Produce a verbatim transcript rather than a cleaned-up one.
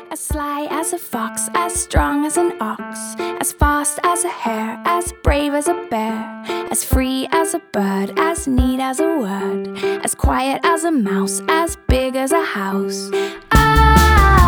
As sly as a fox, as strong as an ox, as fast as a hare, as brave as a bear, as free as a bird, as neat as a word, as quiet as a mouse, as big as a house. I